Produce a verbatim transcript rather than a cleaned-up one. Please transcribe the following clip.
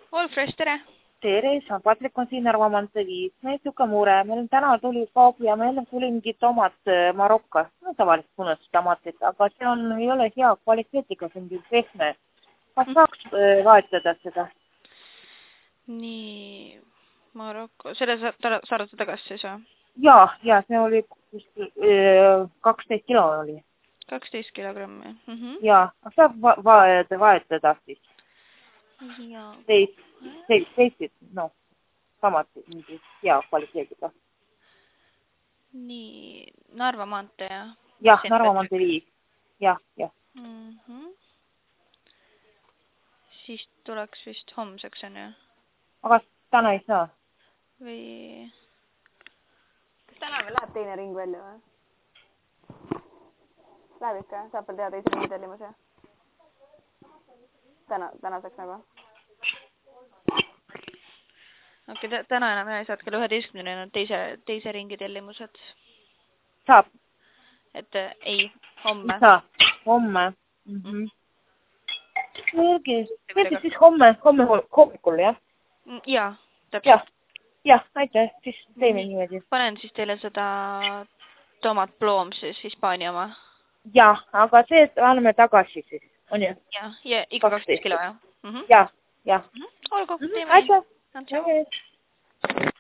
Wolfresh, tere! Tere, San Patrik on siin Narva viis. Meil suke mure. Meil täna tuli kaup ja meil tuli mingi tomat Marokast. No tavaliselt punased tomatid, aga see on, ei ole hea kvaliteetiga, see on mingi pehme. Kas saaks äh, vahetada seda? Nii, Maroko. Selle saadate tagasi siis või? Jaa, jaa, see oli äh, kaksteist kilo oli. kaksteist kilogrammi. Mm -hmm. Jaa, saab va va vahetada siis. Jaa. Teist, teist, teist, no, samatid mingi hea kvaliteediga. Nii, Narva maantee, jah? Jah, Narva maantee viis. Jah, jah. Mm -hmm. Siis tuleks vist homseks, on ju? Aga täna ei saa. Või... Kas täna veel läheb teine ring välja või? Läheb ikka, saab veel teha teise ringi tellimus, jah? Täna, tänaseks nagu? Okei, okay, täna enam ei saad kell üheteistkümneni on teise, teise ringi tellimused. Saab. Et ei, homme. Saa, homme. Mm -hmm. Selge. Selge siis homme, homme hommikul, jah? Jaa, täpselt. Jah, jah, aitäh. Siis teeme niimoodi. Panen siis teile seda tomat ploom siis Hispaania oma. Jah, aga see anname tagasi siis, on ju? Jah, ja ikka kaksteist kilo, jah? Jah, jah. Olgu, teeme nii. Aitäh. Aitäh.